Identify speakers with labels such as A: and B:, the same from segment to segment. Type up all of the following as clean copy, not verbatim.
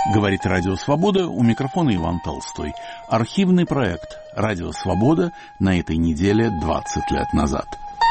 A: Говорит Радио Свобода, у микрофона Иван Толстой. Архивный проект Радио Свобода на этой неделе 20 лет назад.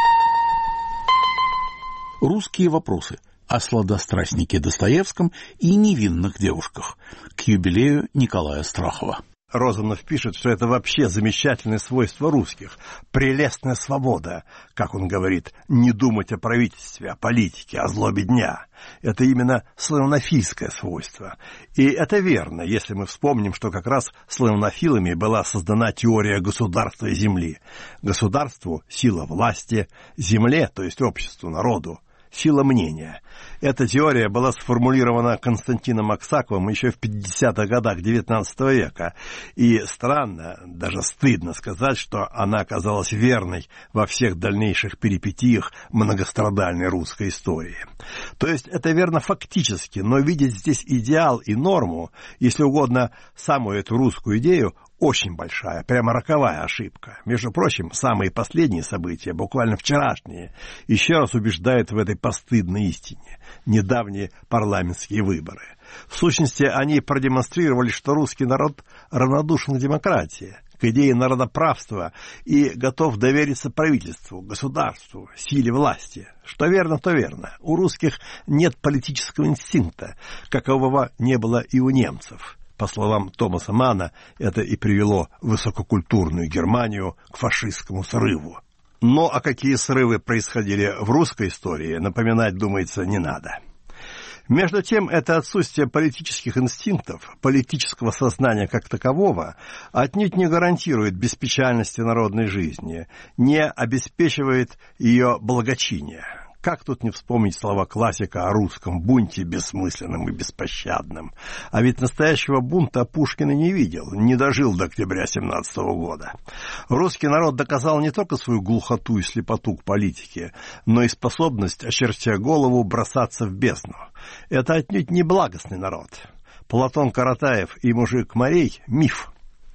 A: Русские вопросы о сладострастнике Достоевском и невинных девушках к юбилею Николая Страхова.
B: Розанов пишет, что это вообще замечательное свойство русских. Прелестная свобода, как он говорит, не думать о правительстве, о политике, о злобе дня. Это именно славянофильское свойство. И это верно, если мы вспомним, что как раз славянофилами была создана теория государства и земли. Государству – сила власти, земле, то есть обществу, народу, сила мнения. Эта теория была сформулирована Константином Аксаковым еще в 50-х годах XIX века. И странно, даже стыдно сказать, что она оказалась верной во всех дальнейших перипетиях многострадальной русской истории. То есть это верно фактически, но видеть здесь идеал и норму, если угодно, самую эту русскую идею, очень большая, прямо роковая ошибка. Между прочим, самые последние события, буквально вчерашние, еще раз убеждают в этой постыдной истине. Недавние парламентские выборы. В сущности, они продемонстрировали, что русский народ равнодушен к демократии, к идее народоправства и готов довериться правительству, государству, силе власти. Что верно, то верно. У русских нет политического инстинкта, какового не было и у немцев. По словам Томаса Манна, это и привело высококультурную Германию к фашистскому срыву. Но а какие срывы происходили в русской истории, напоминать, думается, не надо. Между тем, это отсутствие политических инстинктов, политического сознания как такового, отнюдь не гарантирует беспечальности народной жизни, не обеспечивает ее благочиния. Как тут не вспомнить слова классика о русском бунте бессмысленном и беспощадном? А ведь настоящего бунта Пушкин и не видел, не дожил до октября 1917 года. Русский народ доказал не только свою глухоту и слепоту к политике, но и способность, очертя голову, бросаться в бездну. Это отнюдь не благостный народ. Платон Каратаев и мужик Морей – миф.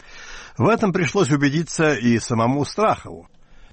B: В этом пришлось убедиться и самому Страхову.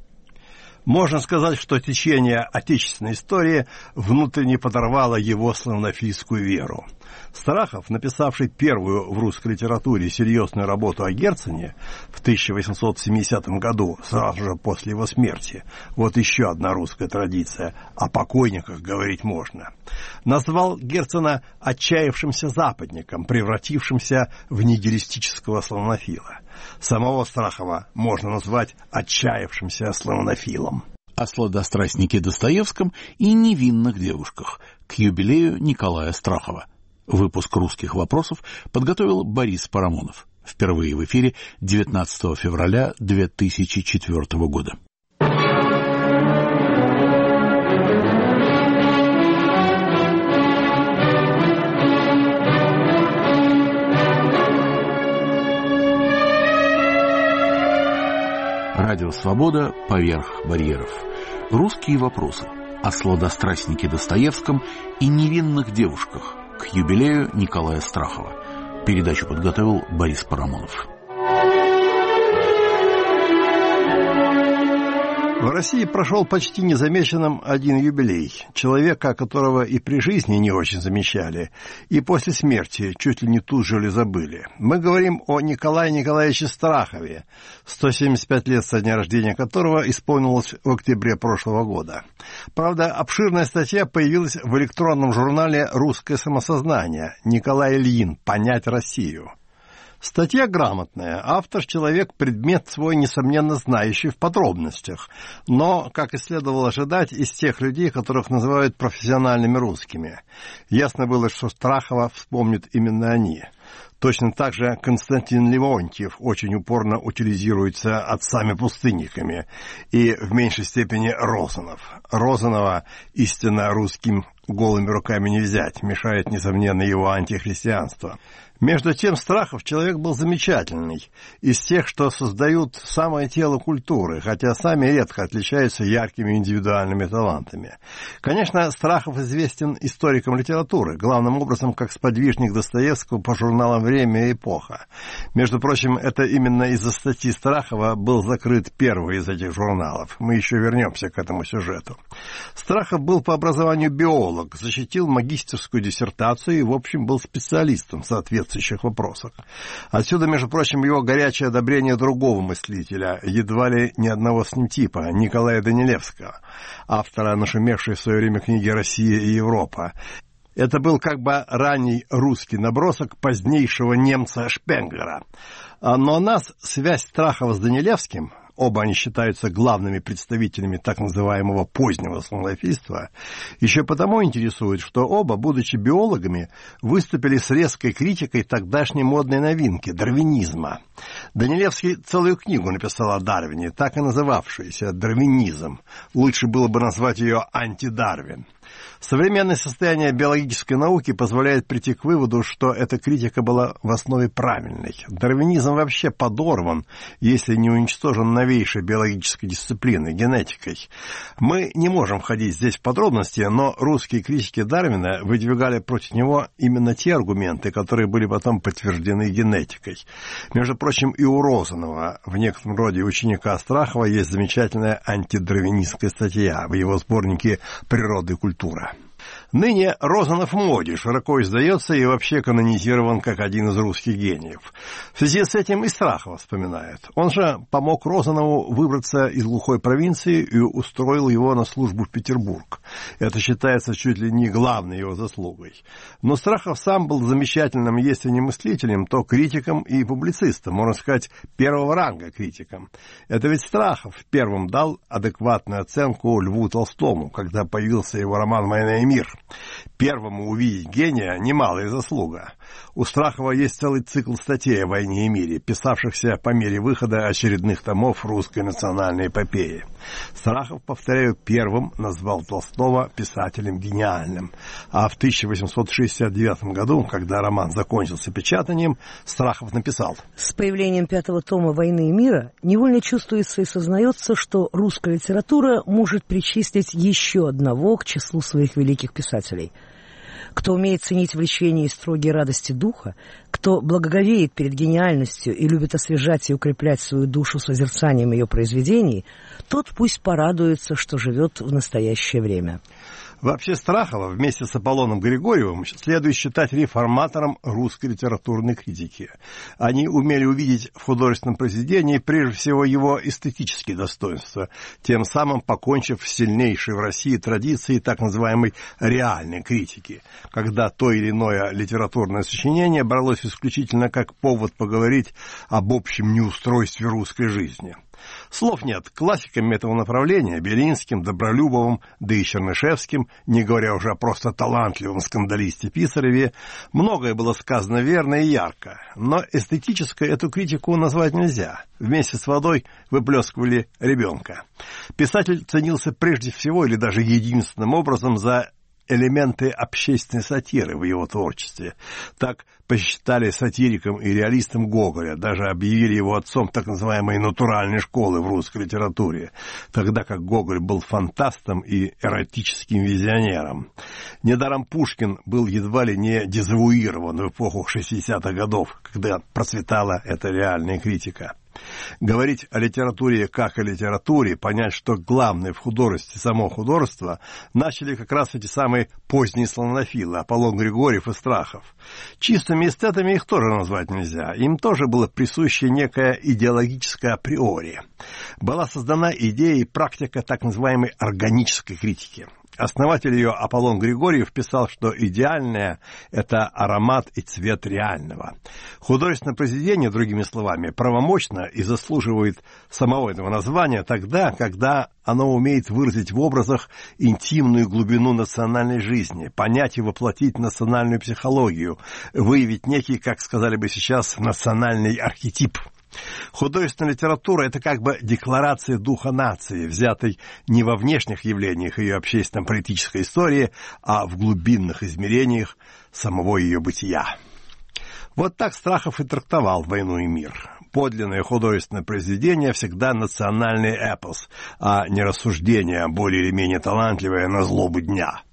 B: Можно сказать, что течение отечественной истории внутренне подорвало его славянофильскую веру. Страхов, написавший первую в русской литературе серьезную работу о Герцене в 1870 году, сразу же после его смерти, вот еще одна русская традиция, о покойниках говорить можно, назвал Герцена отчаявшимся западником, превратившимся в нигилистического славянофила. Самого Страхова можно назвать отчаявшимся славянофилом.
A: О сладострастнике Достоевском и невинных девушках к юбилею Николая Страхова. Выпуск «Русских вопросов» подготовил Борис Парамонов. Впервые в эфире 19 февраля 2004 года. Радио «Свобода» поверх барьеров. Русские вопросы о сладострастнике Достоевском и невинных девушках к юбилею Николая Страхова. Передачу подготовил Борис Парамонов.
B: В России прошел почти незамеченным один юбилей. Человека, которого и при жизни не очень замечали, и после смерти чуть ли не тут же ли забыли. Мы говорим о Николае Николаевиче Страхове, 175 лет со дня рождения которого исполнилось в октябре прошлого года. Правда, обширная статья появилась в электронном журнале «Русское самосознание» Николай Ильин «Понять Россию». Статья грамотная, автор человек предмет свой, несомненно, знающий в подробностях, но, как и следовало ожидать, из тех людей, которых называют профессиональными русскими. Ясно было, что Страхова вспомнят именно они. Точно так же Константин Леонтьев очень упорно утилизируется отцами-пустынниками, и в меньшей степени Розанов. Розанова истинно русским голыми руками не взять, мешает, несомненно, его антихристианство. Между тем, Страхов человек был замечательный, из тех, что создают самое тело культуры, хотя сами редко отличаются яркими индивидуальными талантами. Конечно, Страхов известен историкам литературы, главным образом как сподвижник Достоевского по журналу журналом «Время и эпоха». Между прочим, это именно из-за статьи Страхова был закрыт первый из этих журналов. Мы еще вернемся к этому сюжету. Страхов был по образованию биолог, защитил магистерскую диссертацию и, в общем, был специалистом в соответствующих вопросах. Отсюда, между прочим, его горячее одобрение другого мыслителя, едва ли ни одного с ним типа, Николая Данилевского, автора нашумевшей в свое время книги «Россия и Европа». Это был как бы ранний русский набросок позднейшего немца Шпенглера. Но нас связь Страхова с Данилевским, оба они считаются главными представителями так называемого позднего славянофильства, еще потому интересует, что оба, будучи биологами, выступили с резкой критикой тогдашней модной новинки – дарвинизма. Данилевский целую книгу написал о Дарвине, так и называвшуюся «Дарвинизм». Лучше было бы назвать ее «Антидарвин». Современное состояние биологической науки позволяет прийти к выводу, что эта критика была в основе правильной. Дарвинизм вообще подорван, если не уничтожен новейшей биологической дисциплиной, генетикой. Мы не можем входить здесь в подробности, но русские критики Дарвина выдвигали против него именно те аргументы, которые были потом подтверждены генетикой. Между прочим, и у Розанова, в некотором роде ученика Страхова, есть замечательная антидарвинистская статья в его сборнике «Природа и культура». Ныне Розанов в моде, широко издается и вообще канонизирован как один из русских гениев. В связи с этим и Страхова вспоминает. Он же помог Розанову выбраться из глухой провинции и устроил его на службу в Петербург. Это считается чуть ли не главной его заслугой. Но Страхов сам был замечательным, если не мыслителем, то критиком и публицистом, можно сказать, первого ранга критиком. Это ведь Страхов первым дал адекватную оценку Льву Толстому, когда появился его роман «Война и мир». Первому увидеть гения – немалая заслуга. У Страхова есть целый цикл статей о войне и мире, писавшихся по мере выхода очередных томов русской национальной эпопеи. Страхов, повторяю, первым назвал Толстого писателем гениальным. А в 1869 году, когда роман закончился печатанием, Страхов написал:
C: «С появлением пятого тома «Войны и мира» невольно чувствуется и сознается, что русская литература может причислить еще одного к числу своих великих писателей. Кто умеет ценить влечение и строгие радости духа, кто благоговеет перед гениальностью и любит освежать и укреплять свою душу созерцанием ее произведений, тот пусть порадуется, что живет в настоящее время».
B: Вообще Страхова вместе с Аполлоном Григорьевым следует считать реформатором русской литературной критики. Они умели увидеть в художественном произведении прежде всего его эстетические достоинства, тем самым покончив с сильнейшей в России традицией так называемой реальной критики, когда то или иное литературное сочинение бралось исключительно как повод поговорить об общем неустройстве русской жизни. Слов нет, классиками этого направления, Белинским, Добролюбовым, да и Чернышевским, не говоря уже о просто талантливом скандалисте Писареве, многое было сказано верно и ярко, но эстетической эту критику назвать нельзя. Вместе с водой выплескивали ребенка. Писатель ценился прежде всего или даже единственным образом за элементы общественной сатиры в его творчестве. Так посчитали сатириком и реалистом Гоголя, даже объявили его отцом так называемой натуральной школы в русской литературе, тогда как Гоголь был фантастом и эротическим визионером. Недаром Пушкин был едва ли не дезавуирован в эпоху 60-х годов, когда процветала эта реальная критика. Говорить о литературе как о литературе, понять, что главное в художестве само художество, начали как раз эти самые поздние славянофилы, Аполлон Григорьев и Страхов. Чистыми эстетами их тоже назвать нельзя. Им тоже было присуще некое идеологическое априори. Была создана идея и практика так называемой органической критики. Основатель ее Аполлон Григорьев писал, что идеальное – это аромат и цвет реального. Художественное произведение, другими словами, правомочно и заслуживает самого этого названия тогда, когда оно умеет выразить в образах интимную глубину национальной жизни, понять и воплотить национальную психологию, выявить некий, как сказали бы сейчас, национальный архетип. Художественная литература – это как бы декларация духа нации, взятой не во внешних явлениях ее общественно-политической истории, а в глубинных измерениях самого ее бытия. Вот так Страхов и трактовал «Войну и мир». Подлинное художественное произведение всегда национальный эпос, а не рассуждение, более или менее талантливое, на злобу дня.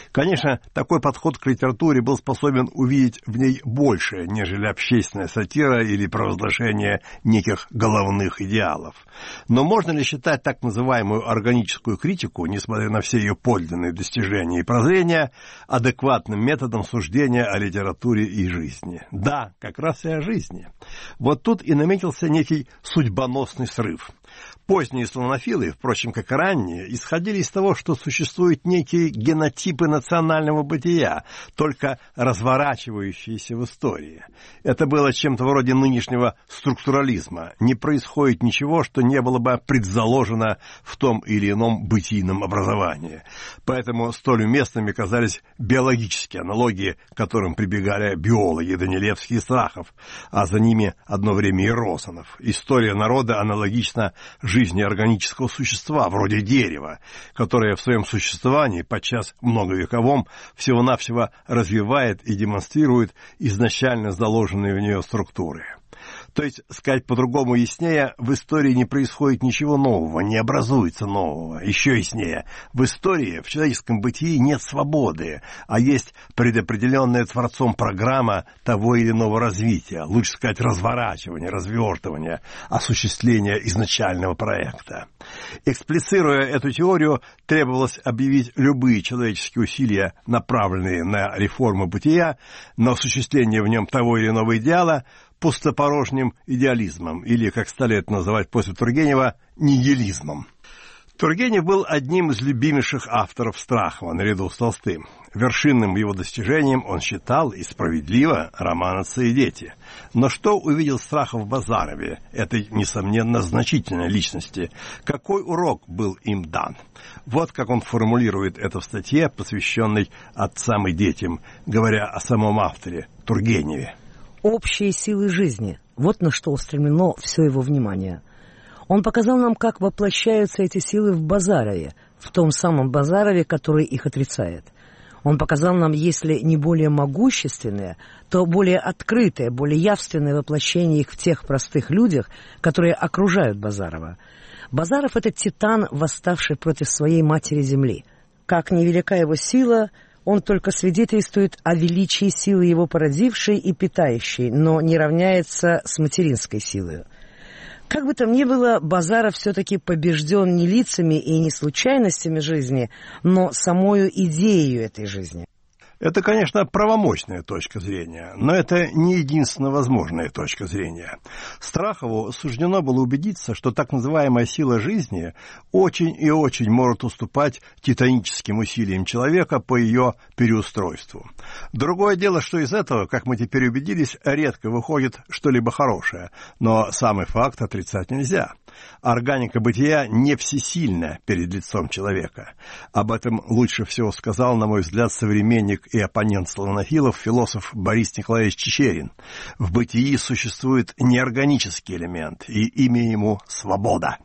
B: Конечно, такой подход к литературе был способен увидеть в ней большее, нежели общественная сатира или провозглашение неких головных идеалов. Но можно ли считать так называемую органическую критику, несмотря на все ее подлинные достижения и прозрения, адекватным методом суждения о литературе и жизни? Да, как раз и о жизни. Вот тут и наметился некий судьбоносный срыв. Поздние славянофилы, впрочем, как и ранние, исходили из того, что существуют некие генотипы национального бытия, только разворачивающиеся в истории. Это было чем-то вроде нынешнего структурализма. Не происходит ничего, что не было бы предзаложено в том или ином бытийном образовании. Поэтому столь уместными казались биологические аналогии, к которым прибегали биологи Данилевский и Страхов, а за ними одно время и Розанов. История народа аналогична жизни органического существа, вроде дерева, которое в своем существовании, подчас многовековом, всего-навсего развивает и демонстрирует изначально заложенные в нее структуры. То есть, сказать по-другому яснее, в истории не происходит ничего нового, не образуется нового. Еще яснее, в истории, в человеческом бытии нет свободы, а есть предопределенная Творцом программа того или иного развития, лучше сказать, разворачивания, развертывания, осуществления изначального проекта. Эксплицируя эту теорию, требовалось объявить любые человеческие усилия, направленные на реформу бытия, на осуществление в нем того или иного идеала, пустопорожним идеализмом, или, как стали это называть после Тургенева, нигилизмом. Тургенев был одним из любимейших авторов Страхова, наряду с Толстым. Вершинным его достижением он считал, и справедливо, роман «Отцы и дети». Но что увидел Страхов в Базарове, этой, несомненно, значительной личности? Какой урок был им дан? Вот как он формулирует это в статье, посвященной «Отцам и детям», говоря о самом авторе, Тургеневе.
C: Общие силы жизни. Вот на что устремлено все его внимание. Он показал нам, как воплощаются эти силы в Базарове, в том самом Базарове, который их отрицает. Он показал нам, если не более могущественное, то более открытое, более явственное воплощение их в тех простых людях, которые окружают Базарова. Базаров — это титан, восставший против своей матери земли. Как невелика его сила, он только свидетельствует о величии силы его породившей и питающей, но не равняется с материнской силой. Как бы там ни было, Базаров все-таки побежден не лицами и не случайностями жизни, но самою идеей этой жизни.
B: Это, конечно, правомочная точка зрения, но это не единственно возможная точка зрения. Страхову суждено было убедиться, что так называемая сила жизни очень и очень может уступать титаническим усилиям человека по ее переустройству. Другое дело, что из этого, как мы теперь убедились, редко выходит что-либо хорошее, но самый факт отрицать нельзя. Органика бытия не всесильна перед лицом человека. Об этом лучше всего сказал, на мой взгляд, современник и оппонент славянофилов, философ Борис Николаевич Чичерин. В бытии существует неорганический элемент, и имя ему — свобода.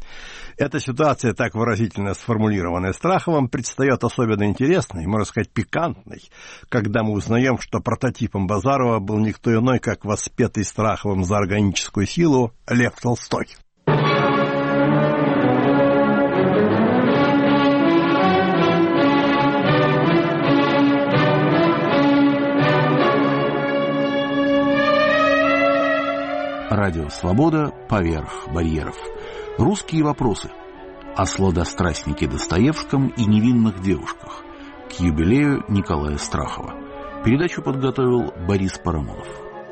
B: Эта ситуация, так выразительно сформулированная Страховым, предстает особенно интересной, можно сказать, пикантной, когда мы узнаем, что прототипом Базарова был никто иной, как воспетый Страховым за органическую силу Лев Толстой.
A: Радио «Свобода» поверх барьеров. Русские вопросы. О сладострастнике Достоевском и невинных девушках. К юбилею Николая Страхова. Передачу подготовил Борис Парамонов.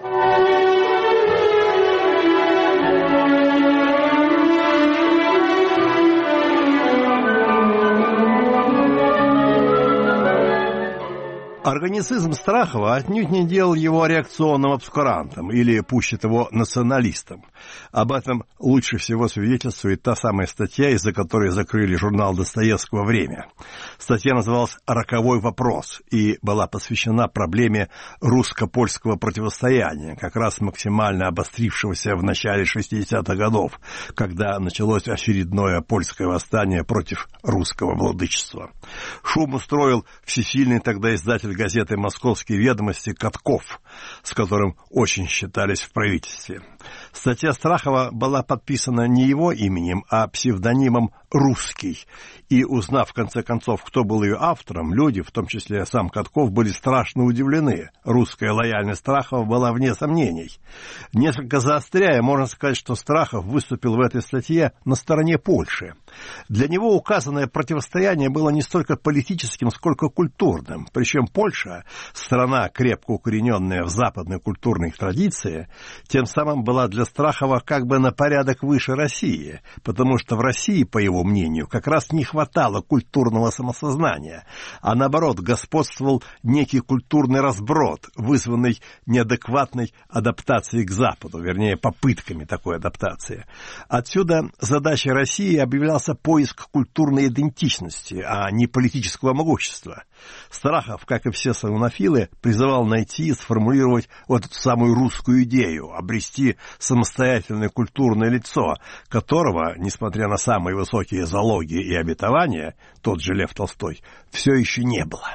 B: Органицизм Страхова отнюдь не делал его реакционным обскурантом или, пуще того, националистом. Об этом лучше всего свидетельствует та самая статья, из-за которой закрыли журнал Достоевского «Время». Статья называлась «Роковой вопрос» и была посвящена проблеме русско-польского противостояния, как раз максимально обострившегося в начале 60-х годов, когда началось очередное польское восстание против русского владычества. Шум устроил всесильный тогда издатель газеты «Московские ведомости» Катков, с которым очень считались в правительстве. Статья Страхова была подписана не его именем, а псевдонимом «русский». И, узнав, в конце концов, кто был ее автором, люди, в том числе сам Катков, были страшно удивлены. Русская лояльность Страхова была вне сомнений. Несколько заостряя, можно сказать, что Страхов выступил в этой статье на стороне Польши. Для него указанное противостояние было не столько политическим, сколько культурным. Причем Польша, страна, крепко укорененная в западной культурной традиции, тем самым была для Страхова как бы на порядок выше России, потому что в России, по его мнению, как раз не хватало культурного самосознания, а наоборот господствовал некий культурный разброд, вызванный неадекватной адаптацией к Западу, вернее, попытками такой адаптации. Отсюда задачей России объявлялся поиск культурной идентичности, а не политического могущества. Страхов, как и все славянофилы, призывал найти и сформулировать вот эту самую русскую идею, обрести самостоятельное культурное лицо, которого, несмотря на самые высокие залоги и обетования, тот же Лев Толстой, все еще не было.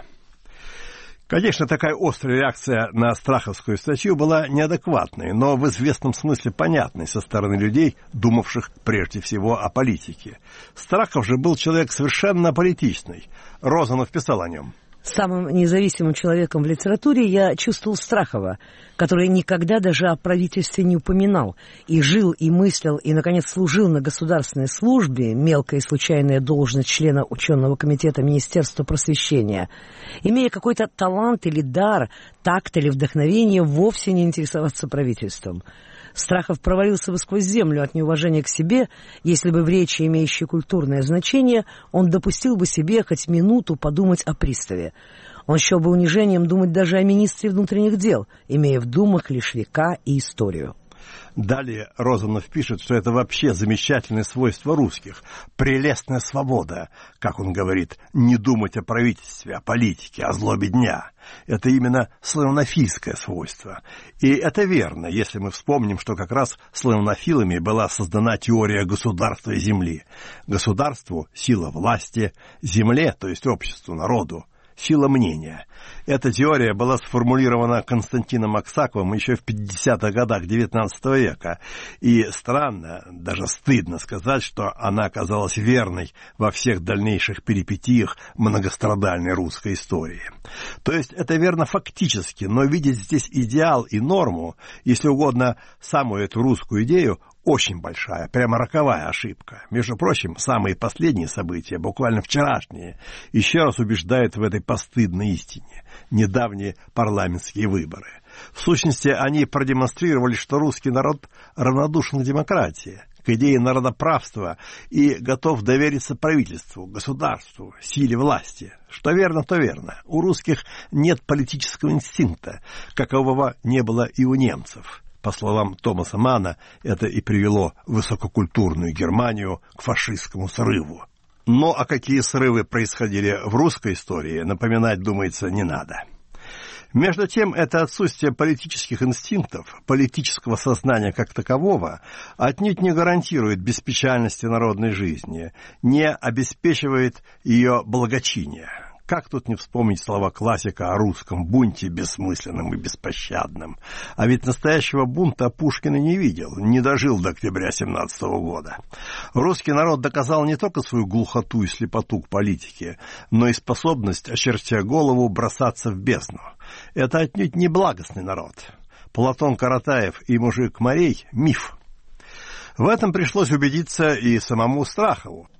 B: Конечно, такая острая реакция на страховскую статью была неадекватной, но в известном смысле понятной со стороны людей, думавших прежде всего о политике. Страхов же был человек совершенно аполитичный. Розанов писал о нем.
C: Самым независимым человеком в литературе я чувствовал Страхова, который никогда даже о правительстве не упоминал, и жил, и мыслил, и, наконец, служил на государственной службе, мелкая и случайная должность члена ученого комитета Министерства просвещения, имея какой-то талант или дар, такт или вдохновение вовсе не интересоваться правительством. Страхов провалился бы сквозь землю от неуважения к себе, если бы в речи, имеющей культурное значение, он допустил бы себе хоть минуту подумать о приставе. Он счел бы унижением думать даже о министре внутренних дел, имея в думах лишь века и историю.
B: Далее Розанов пишет, что это вообще замечательное свойство русских, прелестная свобода, как он говорит, не думать о правительстве, о политике, о злобе дня. Это именно славянофильское свойство. И это верно, если мы вспомним, что как раз славянофилами была создана теория государства и земли. Государству – сила власти, земле, то есть обществу, народу, сила мнения. Эта теория была сформулирована Константином Аксаковым еще в 50-х годах XIX века. И странно, даже стыдно сказать, что она оказалась верной во всех дальнейших перипетиях многострадальной русской истории. То есть это верно фактически, но видеть здесь идеал и норму, если угодно, самую эту русскую идею, очень большая, прямо роковая ошибка. Между прочим, самые последние события, буквально вчерашние, еще раз убеждают в этой постыдной истине. Недавние парламентские выборы. В сущности, они продемонстрировали, что русский народ равнодушен к демократии, к идее народоправства и готов довериться правительству, государству, силе власти. Что верно, то верно. У русских нет политического инстинкта, какового не было и у немцев. По словам Томаса Манна, это и привело высококультурную Германию к фашистскому срыву. Но а какие срывы происходили в русской истории, напоминать, думается, не надо. Между тем, это отсутствие политических инстинктов, политического сознания как такового, отнюдь не гарантирует беспечальности народной жизни, не обеспечивает ее благочиния. Как тут не вспомнить слова классика о русском бунте бессмысленном и беспощадном? А ведь настоящего бунта Пушкин и не видел, не дожил до октября 17 года. Русский народ доказал не только свою глухоту и слепоту к политике, но и способность, очертя голову, бросаться в бездну. Это отнюдь не благостный народ. Платон Каратаев и мужик Морей – миф. В этом пришлось убедиться и самому Страхову.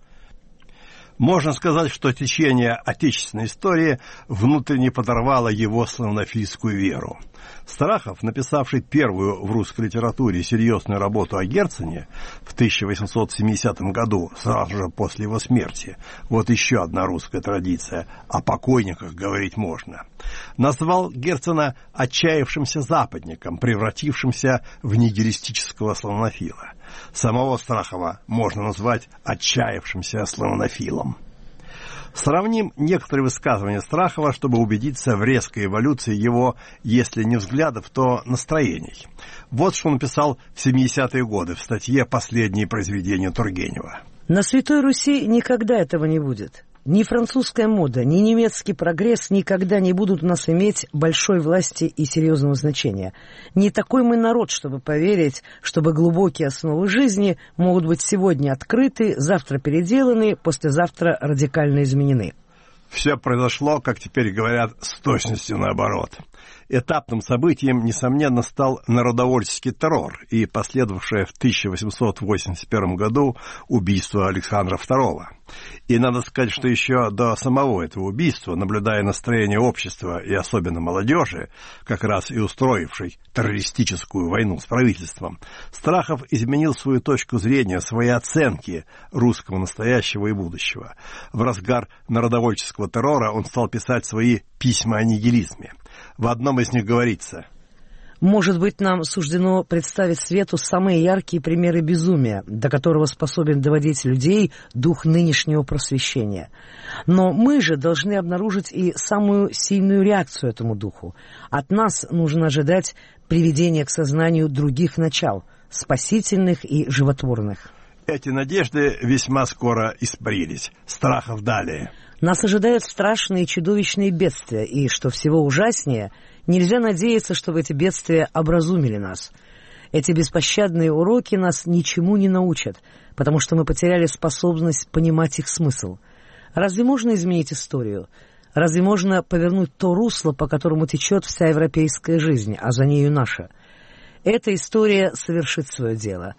B: Можно сказать, что течение отечественной истории внутренне подорвало его славянофильскую веру. Страхов, написавший первую в русской литературе серьезную работу о Герцене в 1870 году, сразу же после его смерти, вот еще одна русская традиция, о покойниках говорить можно, назвал Герцена отчаявшимся западником, превратившимся в нигилистического славянофила. Самого Страхова можно назвать отчаявшимся славянофилом. Сравним некоторые высказывания Страхова, чтобы убедиться в резкой эволюции его, если не взглядов, то настроений. Вот что он писал в 70-е годы в статье «Последние произведения Тургенева».
C: На Святой Руси никогда этого не будет. Ни французская мода, ни немецкий прогресс никогда не будут у нас иметь большой власти и серьезного значения. Не такой мы народ, чтобы поверить, чтобы глубокие основы жизни могут быть сегодня открыты, завтра переделаны, послезавтра радикально изменены.
B: Все произошло, как теперь говорят, с точностью наоборот. Этапным событием, несомненно, стал народовольческий террор и последовавшее в 1881 году убийство Александра II. И надо сказать, что еще до самого этого убийства, наблюдая настроение общества и особенно молодежи, как раз и устроившей террористическую войну с правительством, Страхов изменил свою точку зрения, свои оценки русского настоящего и будущего. В разгар народовольческого террора он стал писать свои письма о нигилизме. В одном из них говорится:
C: «Может быть, нам суждено представить свету самые яркие примеры безумия, до которого способен доводить людей дух нынешнего просвещения. Но мы же должны обнаружить и самую сильную реакцию этому духу. От нас нужно ожидать приведения к сознанию других начал, спасительных и животворных».
B: Эти надежды весьма скоро испарились. Страхов далее:
C: «Нас ожидают страшные и чудовищные бедствия, и, что всего ужаснее, нельзя надеяться, чтобы эти бедствия образумили нас. Эти беспощадные уроки нас ничему не научат, потому что мы потеряли способность понимать их смысл. Разве можно изменить историю? Разве можно повернуть то русло, по которому течет вся европейская жизнь, а за нею наша? Эта история совершит свое дело».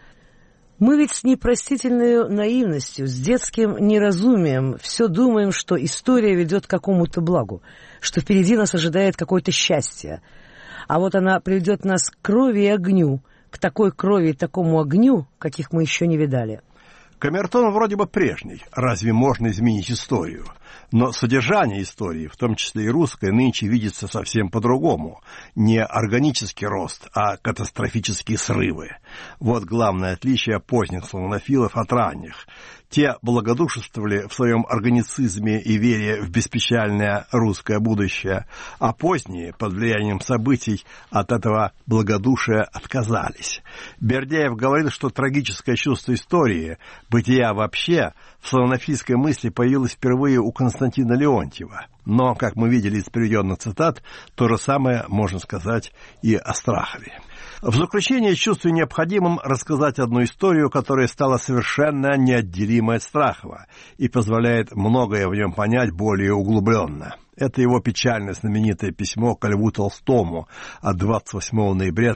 C: Мы ведь с непростительной наивностью, с детским неразумием все думаем, что история ведет к какому-то благу, что впереди нас ожидает какое-то счастье. А вот она приведет нас к крови и огню, к такой крови и такому огню, каких мы еще не видали.
B: Камертон вроде бы прежний. Разве можно изменить историю? Но содержание истории, в том числе и русской, нынче видится совсем по-другому. Не органический рост, а катастрофические срывы. Вот главное отличие поздних славянофилов от ранних. Те благодушествовали в своем органицизме и вере в беспечальное русское будущее, а поздние, под влиянием событий, от этого благодушия отказались. Бердяев говорил, что трагическое чувство истории, бытия вообще, в славянофильской мысли появилось впервые у Константина Леонтьева. Но, как мы видели из приведенных цитат, то же самое можно сказать и о Страхове. В заключение чувствую необходимым рассказать одну историю, которая стала совершенно неотделимой от Страхова и позволяет многое в нем понять более углубленно. Это его печально знаменитое письмо ко Льву Толстому от 28 ноября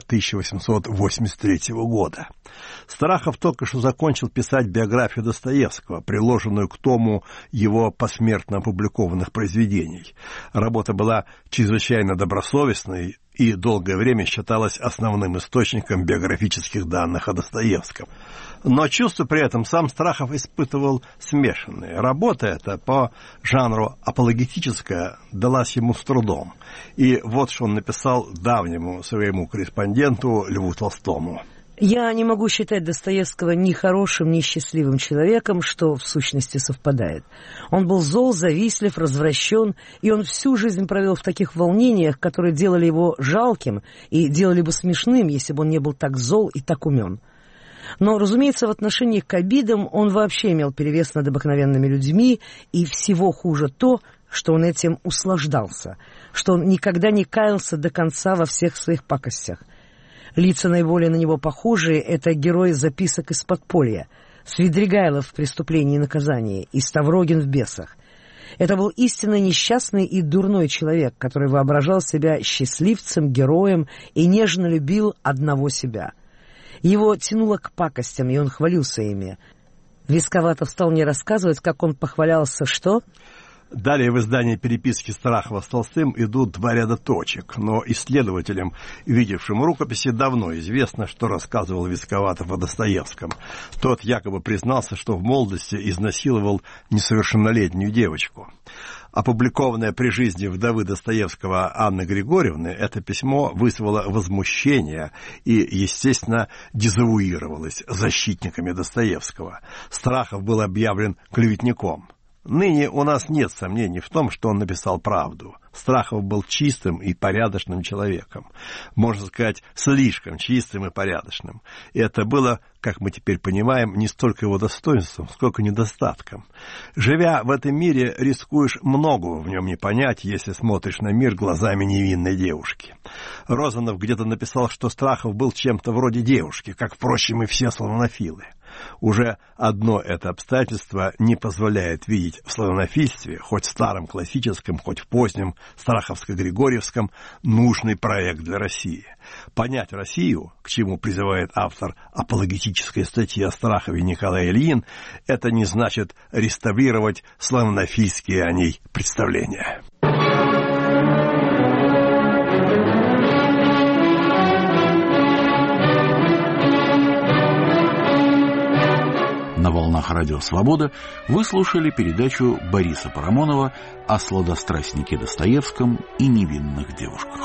B: 1883 года. Страхов только что закончил писать биографию Достоевского, приложенную к тому его посмертно опубликованных произведений. Работа была чрезвычайно добросовестной и долгое время считалась основным источником биографических данных о Достоевском. Но чувство при этом сам Страхов испытывал смешанные. Работа эта по жанру апологетическая далась ему с трудом. И вот что он написал давнему своему корреспонденту Льву Толстому.
C: «Я не могу считать Достоевского ни хорошим, ни счастливым человеком, что в сущности совпадает. Он был зол, завистлив, развращен, и он всю жизнь провел в таких волнениях, которые делали его жалким и делали бы смешным, если бы он не был так зол и так умен. Но, разумеется, в отношении к обидам он вообще имел перевес над обыкновенными людьми, и всего хуже то, что он этим услаждался, что он никогда не каялся до конца во всех своих пакостях. Лица наиболее на него похожие — это герои записок из подполья, Свидригайлов в «Преступлении и наказании» и Ставрогин в «Бесах». Это был истинно несчастный и дурной человек, который воображал себя счастливцем, героем и нежно любил одного себя. Его тянуло к пакостям, и он хвалился ими. Висковатов стал мне рассказывать, как он похвалялся, что...
B: Далее в издании переписки Страхова с Толстым идут два ряда точек, но исследователям, видевшим рукописи, давно известно, что рассказывал Висковатов о Достоевском. Тот якобы признался, что в молодости изнасиловал несовершеннолетнюю девочку. Опубликованное при жизни вдовы Достоевского Анны Григорьевны, это письмо вызвало возмущение и, естественно, дезавуировалось защитниками Достоевского. Страхов был объявлен клеветником. Ныне у нас нет сомнений в том, что он написал правду. Страхов был чистым и порядочным человеком. Можно сказать, слишком чистым и порядочным. И это было, как мы теперь понимаем, не столько его достоинством, сколько недостатком. Живя в этом мире, рискуешь многого в нем не понять, если смотришь на мир глазами невинной девушки. Розанов где-то написал, что Страхов был чем-то вроде девушки, как, впрочем, и все славянофилы. Уже одно это обстоятельство не позволяет видеть в славянофильстве, хоть в старом классическом, хоть в позднем страховско-григорьевском, нужный проект для России. Понять Россию, к чему призывает автор апологетической статьи о Страхове Николай Ильин, это не значит реставрировать славянофильские о ней представления.
A: На волнах Радио Свобода вы слушали передачу Бориса Парамонова о сладострастнике Достоевском и невинных девушках.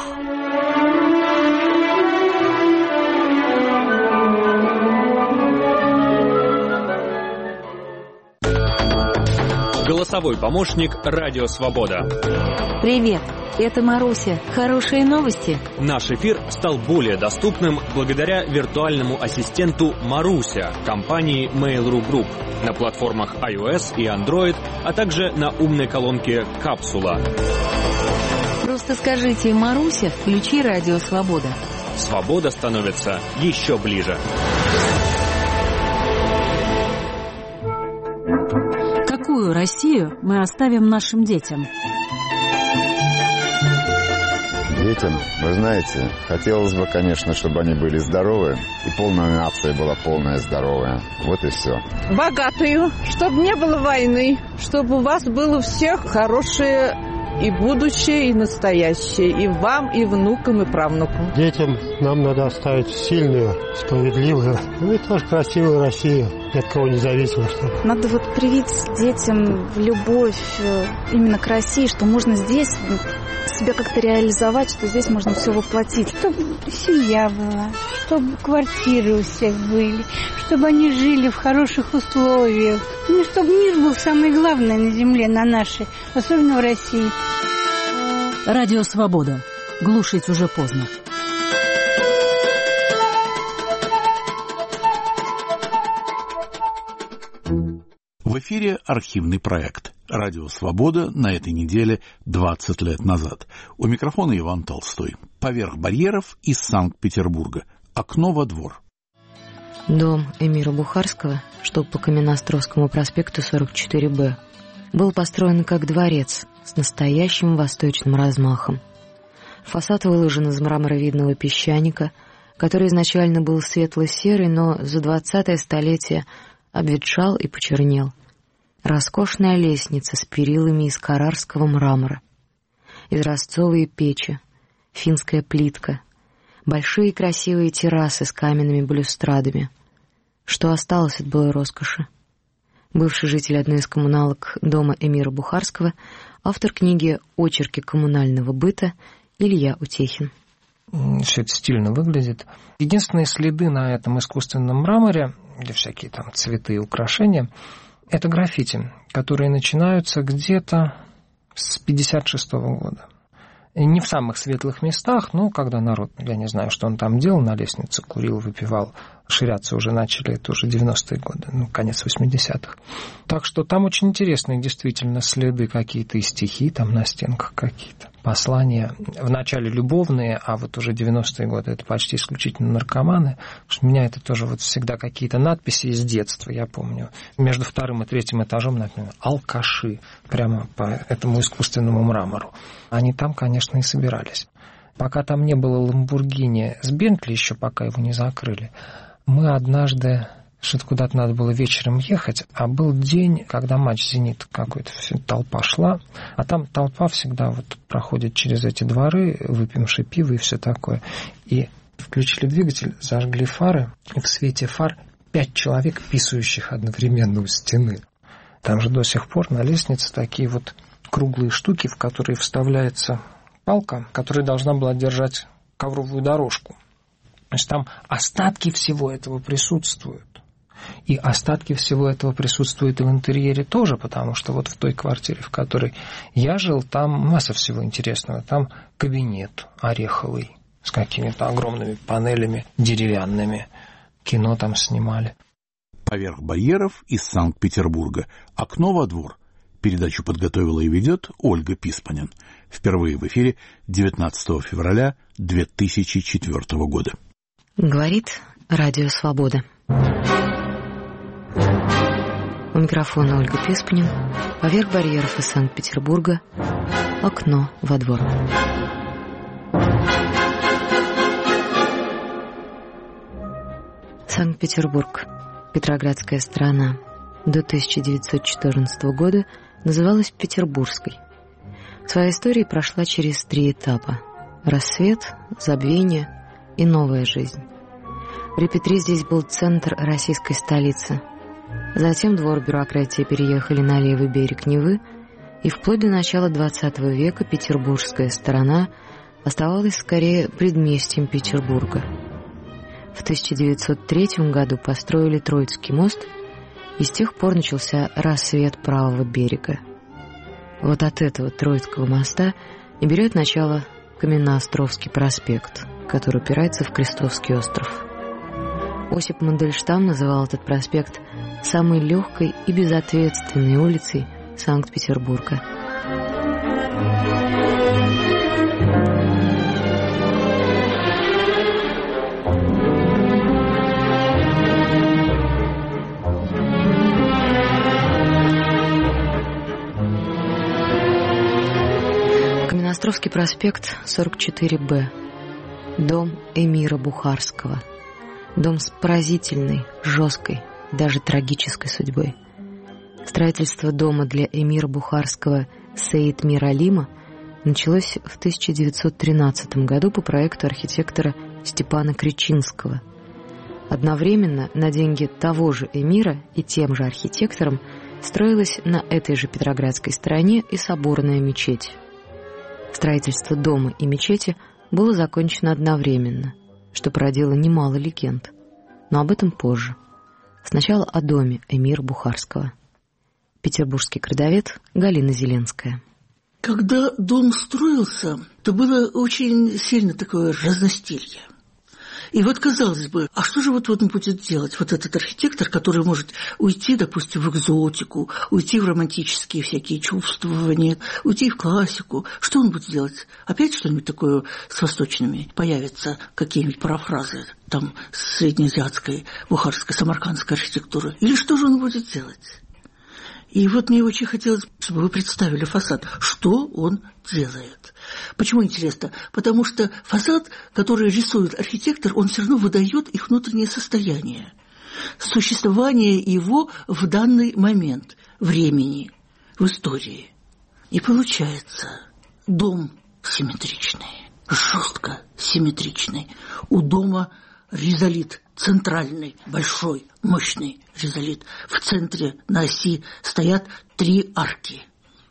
D: Голосовой помощник Радио Свобода.
E: Привет, это Маруся. Хорошие новости?
D: Наш эфир стал более доступным благодаря виртуальному ассистенту Маруся компании Mail.ru Group на платформах iOS и Android, а также на умной колонке «Капсула».
E: Просто скажите: «Маруся, включи Радио Свобода».
D: Свобода становится еще ближе.
F: Какую Россию мы оставим нашим детям?
G: Детям, вы знаете, хотелось бы, конечно, чтобы они были здоровы, и полная нация была полная здоровая. Вот и все.
H: Богатую, чтобы не было войны, чтобы у вас было всех хорошее и будущее, и настоящее, и вам, и внукам, и правнукам.
I: Детям нам надо оставить сильную, справедливую, и тоже красивую Россию, ни от кого не зависимо.
J: Надо вот привить детям любовь именно к России, что можно здесь себя как-то реализовать, что здесь можно все воплотить.
K: Чтобы семья была, чтобы квартиры у всех были, чтобы они жили в хороших условиях. Ну, чтобы мир был самое главное на земле, на нашей, особенно в России.
F: Радио Свобода. Глушить уже поздно.
A: В эфире архивный проект «Радио Свобода» на этой неделе 20 лет назад. У микрофона Иван Толстой. Поверх барьеров из Санкт-Петербурга. Окно во двор.
L: Дом Эмира Бухарского, что по Каменноостровскому проспекту 44Б, был построен как дворец с настоящим восточным размахом. Фасад выложен из мраморовидного песчаника, который изначально был светло-серый, но за 20-е столетие обветшал и почернел. Роскошная лестница с перилами из каррарского мрамора, изразцовые печи, финская плитка, большие красивые террасы с каменными балюстрадами. Что осталось от былой роскоши? Бывший житель одной из коммуналок дома Эмира Бухарского, автор книги «Очерки коммунального быта» Илья Утехин.
M: Все это стильно выглядит. Единственные следы на этом искусственном мраморе, где всякие там цветы и украшения, это граффити, которые начинаются где-то с 56-го года. И не в самых светлых местах, но когда народ, я не знаю, что он там делал, на лестнице курил, выпивал, ширяться уже начали, это уже 90-е годы, конец 80-х. Так что там очень интересные действительно следы какие-то и стихи там на стенках какие-то. Послания вначале любовные, а вот уже 90-е годы это почти исключительно наркоманы. Потому что у меня это тоже вот всегда какие-то надписи из детства, я помню. Между 2-м и 3-м этажом, например, алкаши, прямо по этому искусственному мрамору. Они там, конечно, и собирались. Пока там не было Ламборгини с Бентли, еще пока его не закрыли, мы однажды, что-то куда-то надо было вечером ехать, а был день, когда матч «Зенит» какой-то, толпа шла, а там толпа всегда вот проходит через эти дворы, выпившие пиво и все такое. И включили двигатель, зажгли фары, и в свете фар 5 человек, писающих одновременно у стены. Там же до сих пор на лестнице такие вот круглые штуки, в которые вставляется палка, которая должна была держать ковровую дорожку. То есть там остатки всего этого присутствуют. И остатки всего этого присутствуют и в интерьере тоже, потому что вот в той квартире, в которой я жил, там масса всего интересного. Там кабинет ореховый с какими-то огромными панелями деревянными. Кино там снимали.
A: Поверх барьеров из Санкт-Петербурга. Окно во двор. Передачу подготовила и ведет Ольга Писпанин. Впервые в эфире 19 февраля 2004 года.
L: Говорит Радио Свобода. У микрофона Ольга Писпанин. Поверх барьеров из Санкт-Петербурга. Окно во двор. Санкт-Петербург. Петроградская страна. До 1914 года называлась Петербургской. В своей истории прошла через 3 этапа: рассвет, забвение и новая жизнь. При Петре здесь был центр российской столицы. Затем двор бюрократии переехали на левый берег Невы, и вплоть до начала XX века петербургская сторона оставалась скорее предместьем Петербурга. В 1903 году построили Троицкий мост, и с тех пор начался рассвет правого берега. Вот от этого Троицкого моста и берет начало Каменноостровский проспект, который упирается в Крестовский остров. Осип Мандельштам называл этот проспект самой легкой и безответственной улицей Санкт-Петербурга. Каменноостровский проспект, 44Б. Дом эмира Бухарского. Дом с поразительной, жесткой, даже трагической судьбой. Строительство дома для эмира Бухарского Сеид Мир Алима началось в 1913 году по проекту архитектора Степана Кричинского. Одновременно на деньги того же эмира и тем же архитектором строилась на этой же Петроградской стороне и соборная мечеть. Строительство дома и мечети было закончено одновременно, что породило немало легенд, но об этом позже. Сначала о доме эмира Бухарского. Петербургский крадовед Галина Зеленская.
N: Когда дом строился, то было очень сильно такое разностилье. И вот, казалось бы, а что же вот он будет делать, вот этот архитектор, который может уйти, допустим, в экзотику, уйти в романтические всякие чувствования, уйти в классику. Что он будет делать? Опять что-нибудь такое с восточными? Появятся какие-нибудь парафразы там среднеазиатской, бухарской, самаркандской архитектуры? Или что же он будет делать? И вот мне очень хотелось, чтобы вы представили фасад, что он делает. Почему интересно? Потому что фасад, который рисует архитектор, он все равно выдает их внутреннее состояние, существование его в данный момент времени, в истории. И получается, дом симметричный, жестко симметричный. У дома ризолит центральный, большой, мощный ризолит. В центре на оси стоят 3 арки.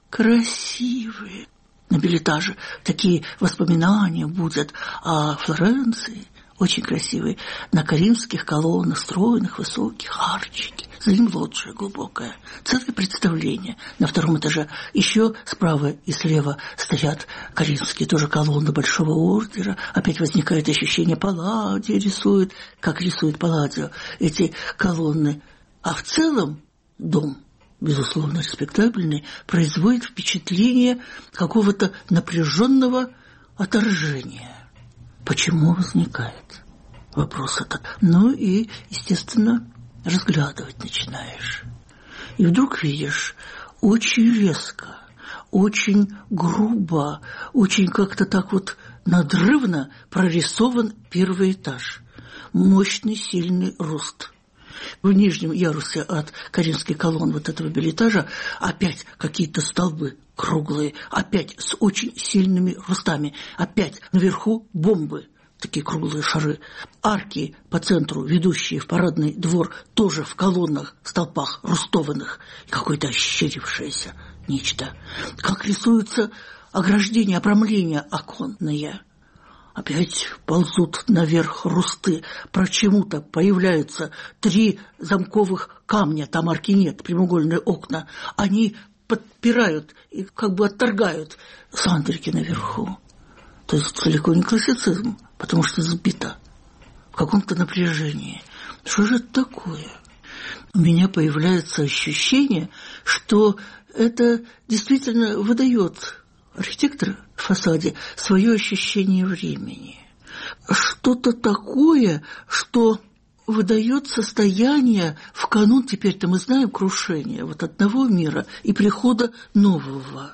N: Красивые. На билетаже такие воспоминания будут о Флоренции. Очень красивые. На коринфских колоннах, стройных, высоких, арчики. За ним лоджия глубокая. Целое представление. На 2-м этаже еще справа и слева стоят коринфские тоже колонны Большого ордера. Опять возникает ощущение Палладио рисует, как рисует Палладио эти колонны. А в целом дом, безусловно, респектабельный, производит впечатление какого-то напряженного отторжения. Почему возникает вопрос этот? Ну и, естественно, разглядывать начинаешь. И вдруг видишь, очень резко, очень грубо, очень как-то так вот надрывно прорисован 1-й этаж. Мощный, сильный рост. В нижнем ярусе от коринфских колонн вот этого билетажа опять какие-то столбы круглые, опять с очень сильными ростами, опять наверху бомбы, такие круглые шары, арки по центру, ведущие в парадный двор, тоже в колоннах, столпах рустованных, какое-то ощерившееся нечто. Как рисуются ограждения, обрамления оконные. Опять ползут наверх русты. Почему-то появляются 3 замковых камня, там арки нет, прямоугольные окна. Они подпирают и как бы отторгают сандрики наверху. То есть далеко не классицизм, потому что сбито в каком-то напряжении. Что же это такое? У меня появляется ощущение, что это действительно выдает архитектор в фасаде свое ощущение времени. Что-то такое, что выдает состояние в канун, теперь-то мы знаем, крушения вот одного мира и прихода нового.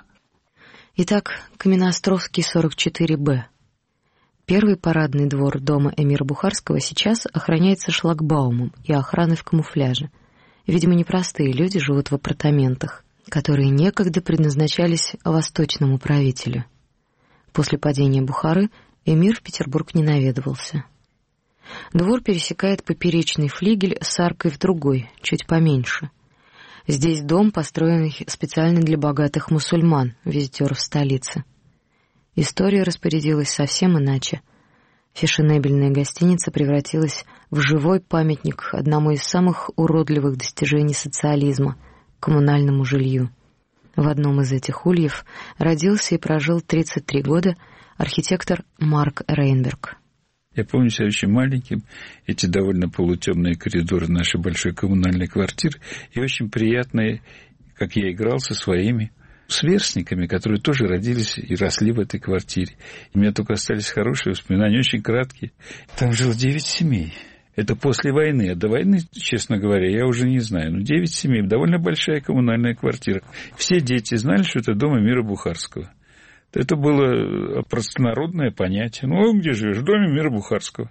L: Итак, Каменноостровский 44-Б. Первый парадный двор дома эмира Бухарского сейчас охраняется шлагбаумом и охраной в камуфляже. Видимо, непростые люди живут в апартаментах, которые некогда предназначались восточному правителю. После падения Бухары эмир в Петербург не наведывался. Двор пересекает поперечный флигель с аркой в другой, чуть поменьше. Здесь дом, построенный специально для богатых мусульман, визитеров столицы. История распорядилась совсем иначе. Фешенебельная гостиница превратилась в живой памятник одному из самых уродливых достижений социализма — коммунальному жилью. В одном из этих ульев родился и прожил 33 года архитектор Марк Рейнберг.
O: Я помню себя очень маленьким, эти довольно полутемные коридоры нашей большой коммунальной квартиры, и очень приятные, как я играл со своими сверстниками, которые тоже родились и росли в этой квартире. И у меня только остались хорошие воспоминания, очень краткие. Там жило 9 семей. Это после войны. А до войны, честно говоря, я уже не знаю. Но 9 семей, довольно большая коммунальная квартира. Все дети знали, что это дом эмира Бухарского. Это было простонародное понятие. Ну, где живешь? В доме эмира Бухарского.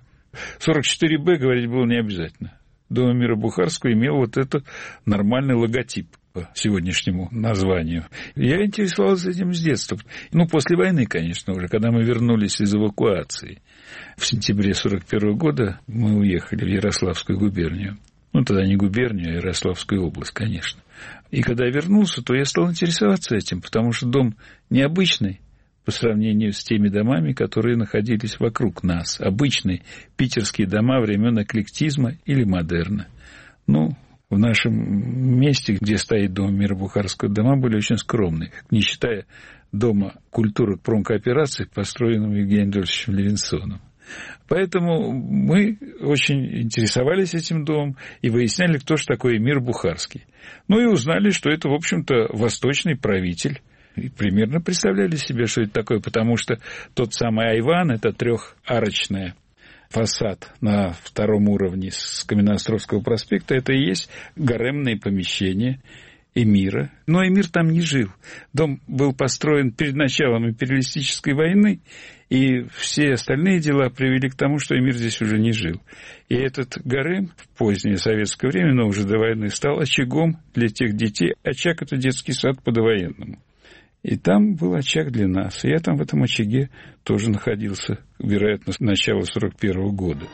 O: 44-Б говорить было не обязательно. Дом эмира Бухарского имел вот этот нормальный логотип по сегодняшнему названию. Я интересовался этим с детства. Ну, после войны, конечно, уже, когда мы вернулись из эвакуации. В сентябре 1941 года мы уехали в Ярославскую губернию. Ну, тогда не губернию, а Ярославскую область, конечно. И когда я вернулся, то я стал интересоваться этим, потому что дом необычный по сравнению с теми домами, которые находились вокруг нас. Обычные питерские дома времен эклектизма или модерна. Ну, в нашем месте, где стоит дом эмира Бухарского, дома были очень скромные, не считая дома культуры промкоопераций, построенного Евгением Адольфовичем Левинсоном. Поэтому мы очень интересовались этим домом и выясняли, кто же такой эмир Бухарский. Ну и узнали, что это, в общем-то, восточный правитель. И примерно представляли себе, что это такое, потому что тот самый айван, это трехарочный фасад на втором уровне с Каменноостровского проспекта, это и есть гаремные помещения эмира. Но эмир там не жил. Дом был построен перед началом империалистической войны, и все остальные дела привели к тому, что эмир здесь уже не жил. И этот гарем в позднее советское время, но уже до войны, стал очагом для тех детей. Очаг – это детский сад по довоенному. И там был очаг для нас. И я там в этом очаге тоже находился, вероятно, с начала 1941 года.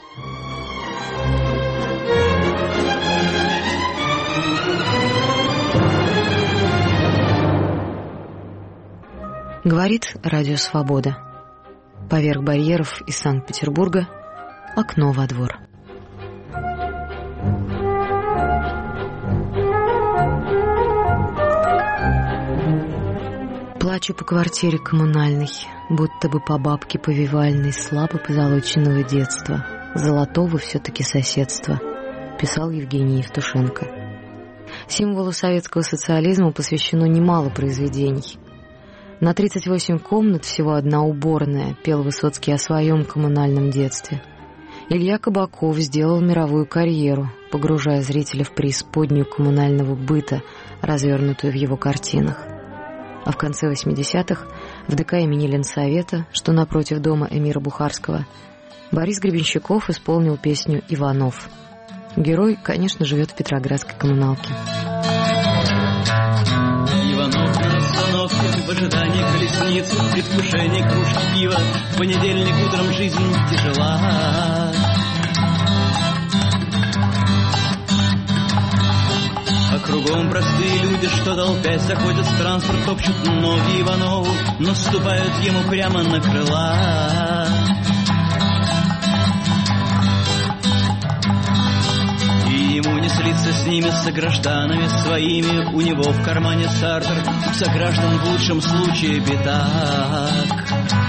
L: Говорит Радио Свобода. Поверх барьеров из Санкт-Петербурга окно во двор. Плачу по квартире коммунальной, будто бы по бабке повивальной, слабо позолоченного детства, золотого все-таки соседства, писал Евгений Евтушенко. Символу советского социализма посвящено немало произведений. На 38 комнат всего одна уборная, пел Высоцкий о своем коммунальном детстве. Илья Кабаков сделал мировую карьеру, погружая зрителя в преисподнюю коммунального быта, развернутую в его картинах. А в конце 80-х в ДК имени Ленсовета, что напротив дома эмира Бухарского, Борис Гребенщиков исполнил песню «Иванов». Герой, конечно, живет в Петроградской коммуналке.
P: Иванов на остановке, в ожидании колесницы, в предвкушении кружки пива, в понедельник утром жизнь тяжела. А кругом простые люди, что толпясь заходят в транспорт, топчут ноги Иванову, наступают ему прямо на крыла. ему не слиться с ними, с согражданами своими. У него в кармане Сартр, у сограждан в лучшем случае пятак.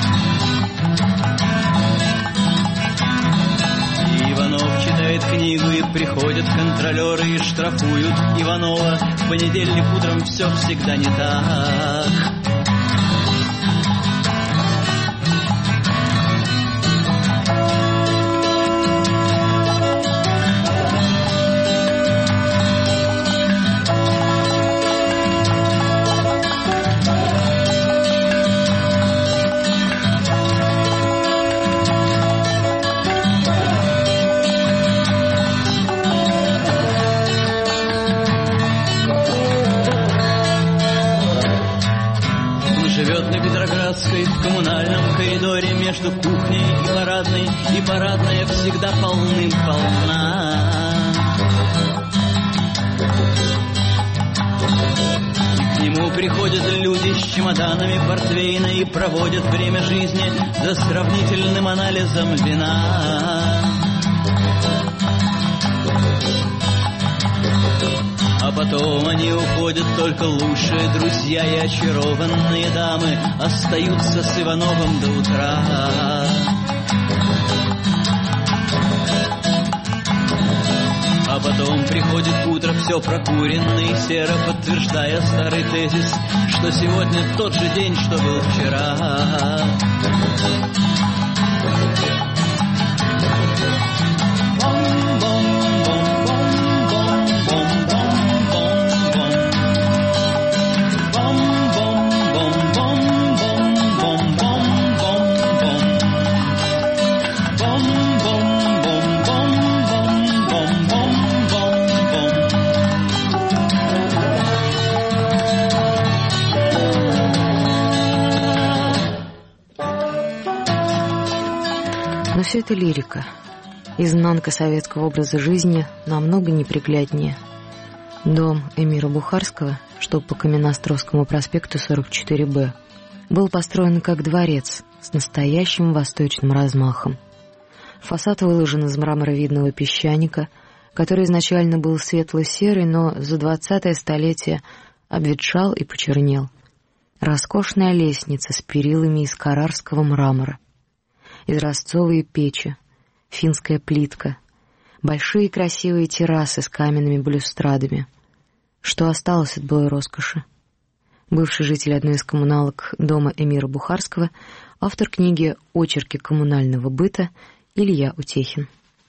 P: Иванов читает книгу, и приходят контролеры и штрафуют Иванова. В понедельник утром все всегда не так. В коммунальном коридоре между кухней и парадная всегда полным-полна. И к нему приходят люди с чемоданами портвейна и проводят время жизни за сравнительным анализом вина. А потом они уходят, только лучшие друзья и очарованные дамы остаются с Ивановым до утра. А потом приходит утро, все прокуренный, серо подтверждая старый тезис, что сегодня тот же день, что был вчера.
L: Но все это лирика. Изнанка советского образа жизни намного непригляднее. Дом эмира Бухарского, что по Каменноостровскому проспекту 44Б, был построен как дворец с настоящим восточным размахом. Фасад выложен из мраморовидного песчаника, который изначально был светло-серый, но за 20-е столетие обветшал и почернел. Роскошная лестница с перилами из каррарского мрамора, изразцовые печи, финская плитка, большие красивые террасы с каменными балюстрадами. Что осталось от былой роскоши? Бывший житель одной из коммуналок дома эмира Бухарского, автор книги «Очерки коммунального быта» Илья Утехин.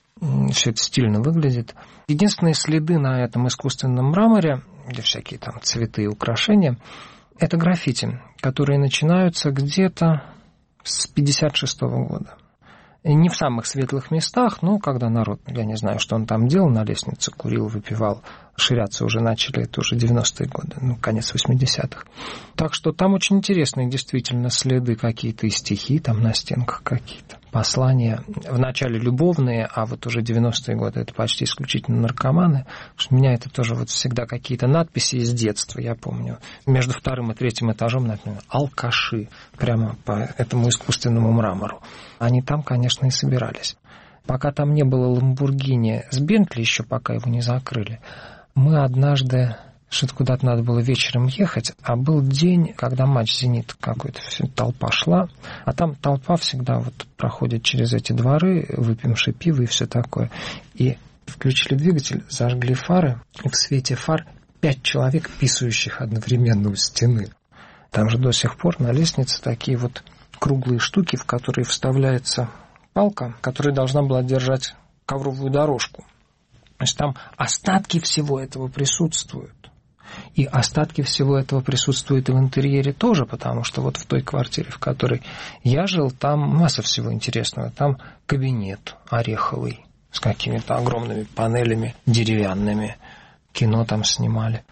M: Все это стильно выглядит. Единственные следы на этом искусственном мраморе, где всякие там цветы и украшения, это граффити, которые начинаются где-то с 56-го года. И не в самых светлых местах, но когда народ, я не знаю, что он там делал, на лестнице курил, выпивал, ширяться уже начали, это уже 90-е годы, конец 80-х. Так что там очень интересные действительно следы какие-то и стихи там на стенках какие-то, послания. Вначале любовные, а вот уже 90-е годы это почти исключительно наркоманы. У меня это тоже вот всегда какие-то надписи из детства, я помню. Между 2-м и 3-м этажом, например, алкаши, прямо по этому искусственному мрамору. Они там, конечно, и собирались. Пока там не было Ламборгини с Бентли, еще пока его не закрыли, мы однажды, что-то куда-то надо было вечером ехать, а был день, когда матч «Зенит» какой-то, толпа шла, а там толпа всегда вот проходит через эти дворы, выпившие пиво и все такое. И включили двигатель, зажгли фары, и в свете фар 5 человек, писающих одновременно у стены. Там же до сих пор на лестнице такие вот круглые штуки, в которые вставляется палка, которая должна была держать ковровую дорожку. То есть там остатки всего этого присутствуют. И остатки всего этого присутствуют и в интерьере тоже, потому что вот в той квартире, в которой я жил, там масса всего интересного. Там кабинет ореховый с какими-то огромными панелями деревянными. Кино там снимали.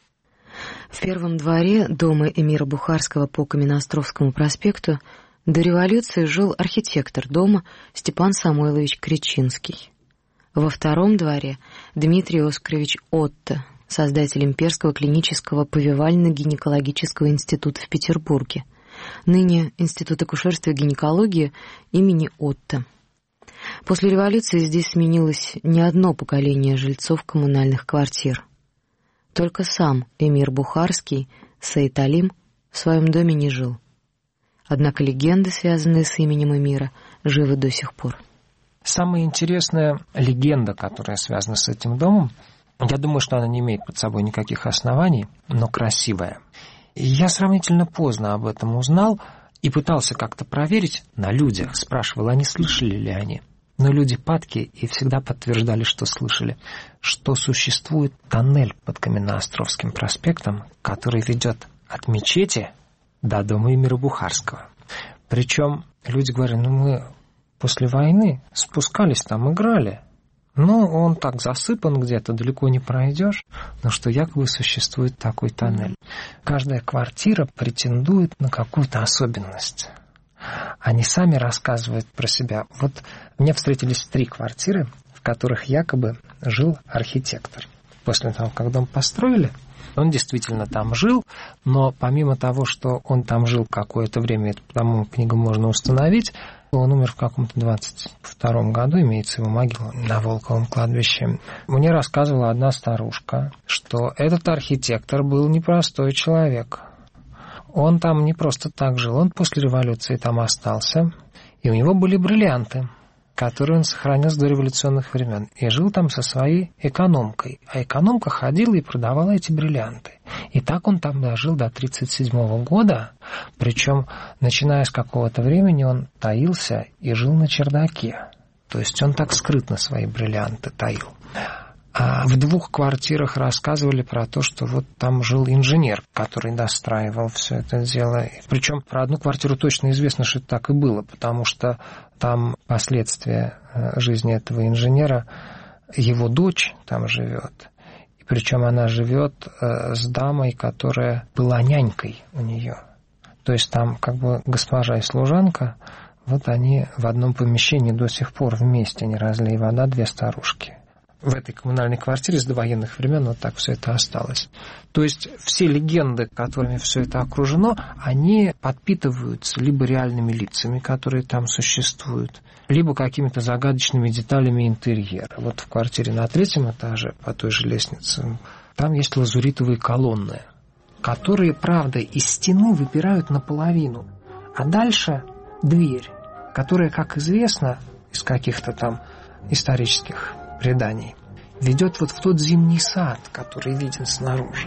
L: В первом дворе дома эмира Бухарского по Каменноостровскому проспекту до революции жил архитектор дома Степан Самойлович Кречинский. Во втором дворе Дмитрий Оскарович Отто, создатель Имперского клинического повивально-гинекологического института в Петербурге, ныне Институт акушерства и гинекологии имени Отто. После революции здесь сменилось не одно поколение жильцов коммунальных квартир. Только сам эмир Бухарский, Саид Алим, в своем доме не жил. Однако легенды, связанные с именем эмира, живы до сих пор.
M: Самая интересная легенда, которая связана с этим домом, я думаю, что она не имеет под собой никаких оснований, но красивая. Я сравнительно поздно об этом узнал и пытался как-то проверить на людях, спрашивал, они слышали ли они. Но люди падки и всегда подтверждали, что слышали, что существует тоннель под Каменноостровским проспектом, который ведет от мечети до дома эмира Бухарского. Причем люди говорят, мы после войны спускались там, играли. Он так засыпан где-то, далеко не пройдешь, но что якобы существует такой тоннель. Каждая квартира претендует на какую-то особенность. Они сами рассказывают про себя. Вот мне встретились 3 квартиры, в которых якобы жил архитектор. После того, как дом построили, он действительно там жил, но помимо того, что он там жил какое-то время, это потому книгу можно установить, он умер в каком-то 22-м году, имеется его могила на Волковом кладбище. Мне рассказывала одна старушка, что этот архитектор был непростой человек. Он там не просто так жил, он после революции там остался, и у него были бриллианты, которые он сохранил с дореволюционных времен, и жил там со своей экономкой. А экономка ходила и продавала эти бриллианты. И так он там дожил до 1937 года, причем, начиная с какого-то времени, он таился и жил на чердаке. То есть он так скрытно свои бриллианты таил. А в 2 квартирах рассказывали про то, что вот там жил инженер, который достраивал все это дело. Причем про одну квартиру точно известно, что это так и было, потому что там последствия жизни этого инженера, его дочь там живет. И причем она живет с дамой, которая была нянькой у нее. То есть там как бы госпожа и служанка, вот они в одном помещении до сих пор вместе, не разлей вода, 2 старушки. В этой коммунальной квартире с довоенных времен вот так все это осталось. То есть все легенды, которыми все это окружено, они подпитываются либо реальными лицами, которые там существуют, либо какими-то загадочными деталями интерьера. Вот в квартире на 3-м этаже, по той же лестнице, там есть лазуритовые колонны, которые, правда, из стены выпирают наполовину. А дальше дверь, которая, как известно, из каких-то там исторических преданий, ведет вот в тот зимний сад, который виден снаружи.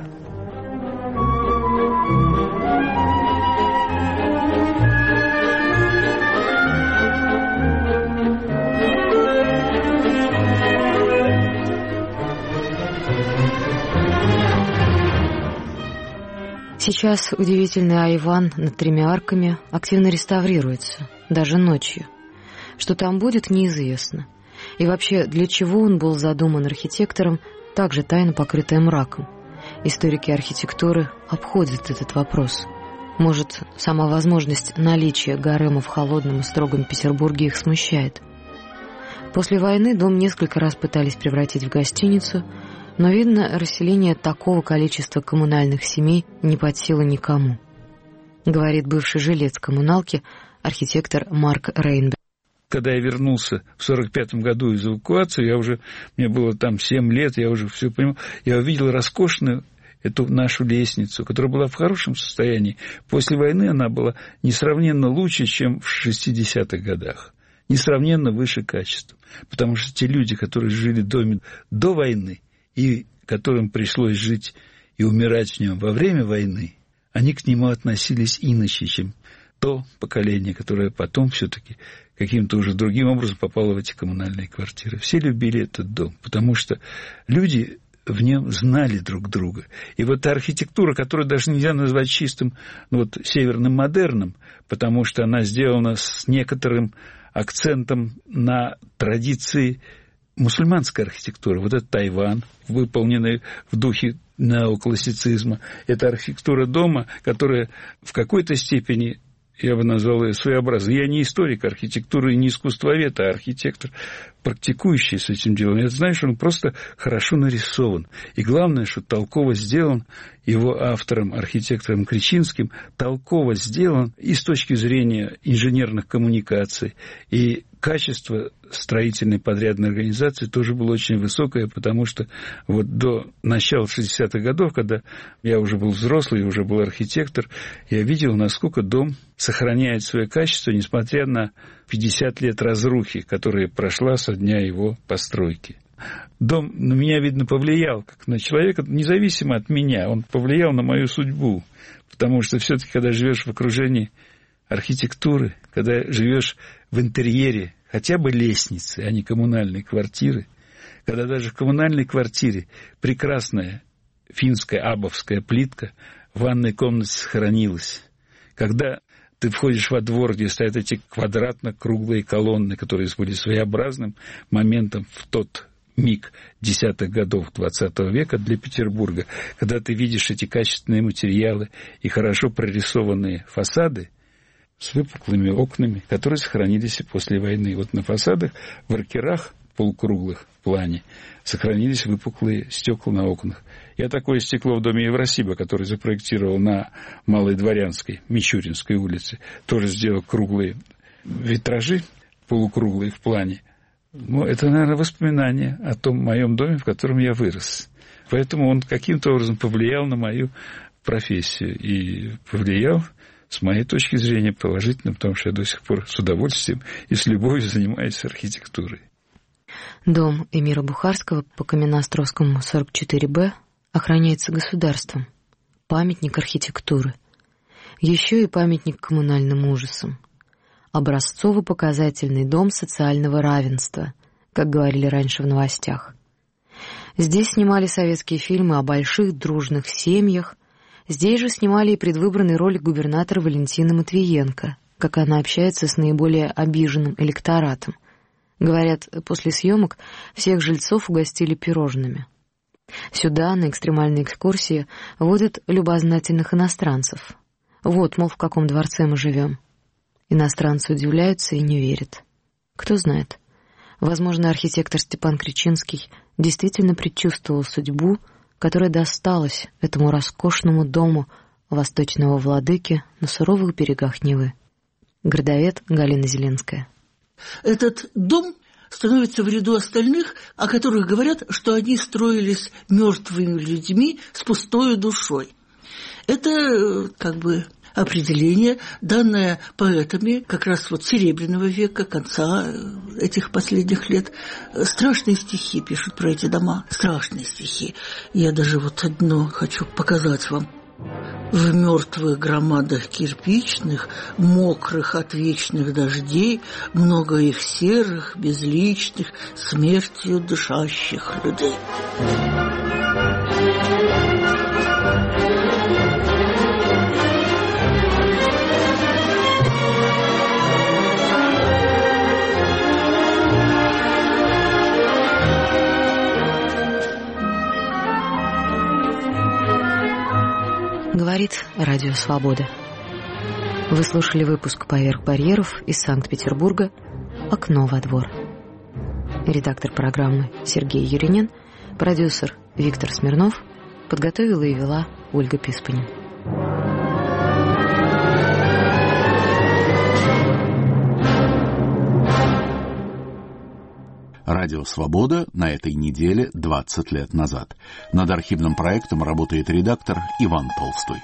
L: Сейчас удивительный айван над 3 арками активно реставрируется, даже ночью. Что там будет, неизвестно. И вообще, для чего он был задуман архитектором, также тайно покрытая мраком. Историки архитектуры обходят этот вопрос. Может, сама возможность наличия гарема в холодном и строгом Петербурге их смущает. После войны дом несколько раз пытались превратить в гостиницу, но, видно, расселение такого количества коммунальных семей не под силу никому. Говорит бывший жилец коммуналки, архитектор Марк Рейнберг.
O: Когда я вернулся в 1945 году из эвакуации, мне было там 7 лет, я уже все понимал, я увидел роскошную эту нашу лестницу, которая была в хорошем состоянии. После войны она была несравненно лучше, чем в 60-х годах. Несравненно выше качеством. Потому что те люди, которые жили в доме до войны, и которым пришлось жить и умирать в нем во время войны, они к нему относились иначе, чем то поколение, которое потом все-таки каким-то уже другим образом попало в эти коммунальные квартиры. Все любили этот дом, потому что люди в нем знали друг друга. И вот та архитектура, которую даже нельзя назвать чистым северным модерном, потому что она сделана с некоторым акцентом на традиции мусульманской архитектуры. Вот это Тайвань, выполненный в духе неоклассицизма. Это архитектура дома, которая в какой-то степени, я бы назвал ее своеобразной. Я не историк архитектуры и не искусствовед, а архитектор, практикующий с этим делом. Я знаю, что он просто хорошо нарисован. И главное, что толково сделан его автором, архитектором Кричинским, толково сделан и с точки зрения инженерных коммуникаций, и качество строительной подрядной организации тоже было очень высокое, потому что вот до начала 60-х годов, когда я уже был взрослый, уже был архитектор, я видел, насколько дом сохраняет свое качество, несмотря на 50 лет разрухи, которая прошла со дня его постройки. Дом на меня, видно, повлиял, как на человека, независимо от меня, он повлиял на мою судьбу, потому что все-таки, когда живешь в окружении архитектуры, когда живешь в интерьере хотя бы лестницы, а не коммунальной квартиры, когда даже в коммунальной квартире прекрасная финская абовская плитка в ванной комнате сохранилась, когда ты входишь во двор, где стоят эти квадратно-круглые колонны, которые были своеобразным моментом в тот миг десятых годов XX века для Петербурга, когда ты видишь эти качественные материалы и хорошо прорисованные фасады, с выпуклыми окнами, которые сохранились и после войны. Вот на фасадах, в аркерах полукруглых в плане, сохранились выпуклые стекла на окнах. Я такое стекло в доме Евросиба, который запроектировал на Малой Дворянской, Мичуринской улице, тоже сделал круглые витражи, полукруглые в плане. Ну, это, наверное, воспоминание о том моем доме, в котором я вырос. Поэтому он каким-то образом повлиял на мою профессию. И повлиял, с моей точки зрения, положительно, потому что я до сих пор с удовольствием и с любовью занимаюсь архитектурой.
L: Дом эмира Бухарского по Каменноостровскому 44Б охраняется государством. Памятник архитектуры. Еще и памятник коммунальным ужасам. Образцово-показательный дом социального равенства, как говорили раньше в новостях. Здесь снимали советские фильмы о больших дружных семьях. Здесь же снимали и предвыборный ролик губернатора Валентины Матвиенко, как она общается с наиболее обиженным электоратом. Говорят, после съемок всех жильцов угостили пирожными. Сюда, на экстремальные экскурсии, водят любознательных иностранцев. Вот, мол, в каком дворце мы живем. Иностранцы удивляются и не верят. Кто знает, возможно, архитектор Степан Кричинский действительно предчувствовал судьбу, которая досталась этому роскошному дому восточного владыки на суровых берегах Невы. Городовед Галина Зеленская.
N: Этот дом становится в ряду остальных, о которых говорят, что они строились мертвыми людьми с пустой душой. Это как бы определение, данное поэтами как раз вот Серебряного века, конца этих последних лет. Страшные стихи пишут про эти дома, страшные стихи. Я даже вот одно хочу показать вам. В мертвых громадах кирпичных, мокрых от вечных дождей, много их серых, безличных, смертью дышащих людей.
L: Говорит Радио Свобода. Вы слушали выпуск «Поверх барьеров» из Санкт-Петербурга «Окно во двор». Редактор программы Сергей Юринин, продюсер Виктор Смирнов, подготовила и вела Ольга Писпанин.
A: Радио «Свобода» на этой неделе 20 лет назад. Над архивным проектом работает редактор Иван Толстой.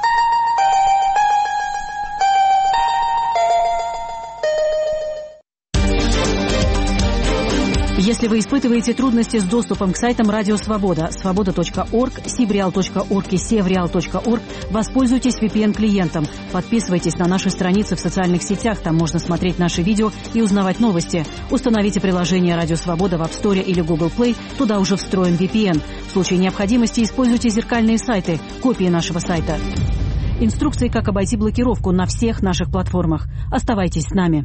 F: Если вы испытываете трудности с доступом к сайтам Радио Свобода, свобода.орг, sibreal.org и sevreal.org, воспользуйтесь VPN-клиентом. Подписывайтесь на наши страницы в социальных сетях, там можно смотреть наши видео и узнавать новости. Установите приложение Радио Свобода в App Store или Google Play, туда уже встроен VPN. В случае необходимости используйте зеркальные сайты, копии нашего сайта. Инструкции, как обойти блокировку на всех наших платформах. Оставайтесь с нами.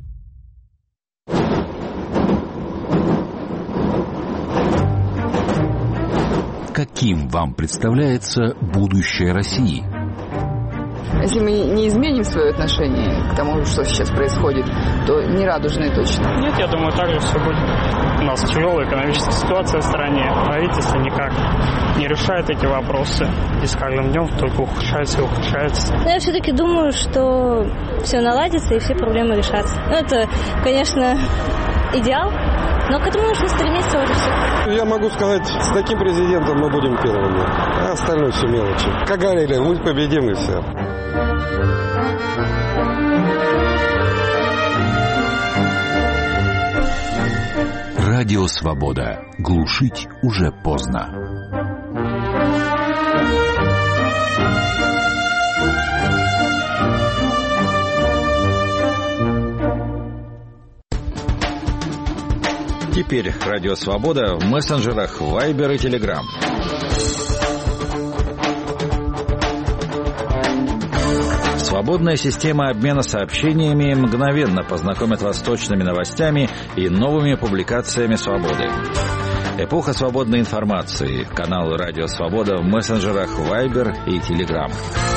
Q: Каким вам представляется будущее России? Если мы не изменим свое отношение к тому, что сейчас происходит, то не радужные точно.
R: Нет, я думаю, так же все будет. У нас тяжелая экономическая ситуация в стране. Правительство никак не решает эти вопросы. И с каждым днем только ухудшается и ухудшается.
S: Но я все-таки думаю, что все наладится и все проблемы решатся. Это, конечно, идеал, но к этому нужно стремиться, вот и все.
T: Я могу сказать, с таким президентом мы будем первыми, а остальное все мелочи. Как говорили, мы победим и все.
U: Радио «Свобода». Глушить уже поздно.
V: Теперь Радио «Свобода» в мессенджерах Viber и Telegram. Свободная система обмена сообщениями мгновенно познакомит вас с точными новостями и новыми публикациями «Свободы». Эпоха свободной информации. Канал «Радио Свобода» в мессенджерах Viber и Telegram.